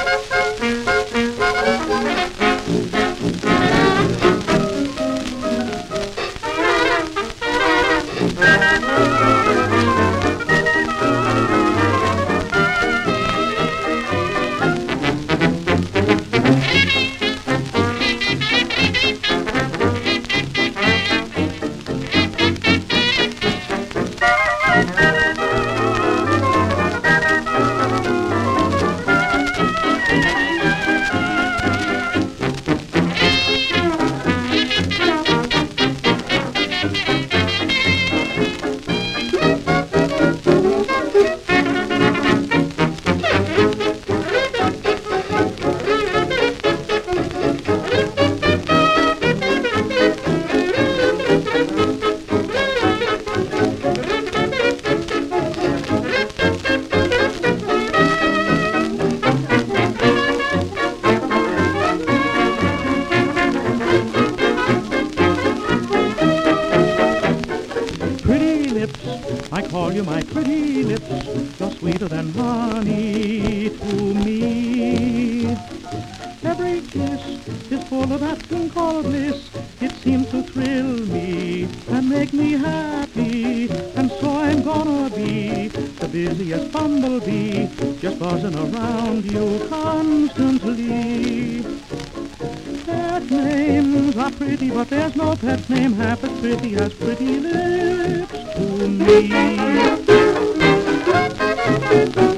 I call you my pretty lips, you're sweeter than honey to me. Every kiss is full of that thing called bliss. It seems to thrill me and make me happy, and so I'm gonna be the busiest bumblebee, just buzzing around you constantly. Pet names are pretty, but there's no pet name half as pretty as pretty lips to me.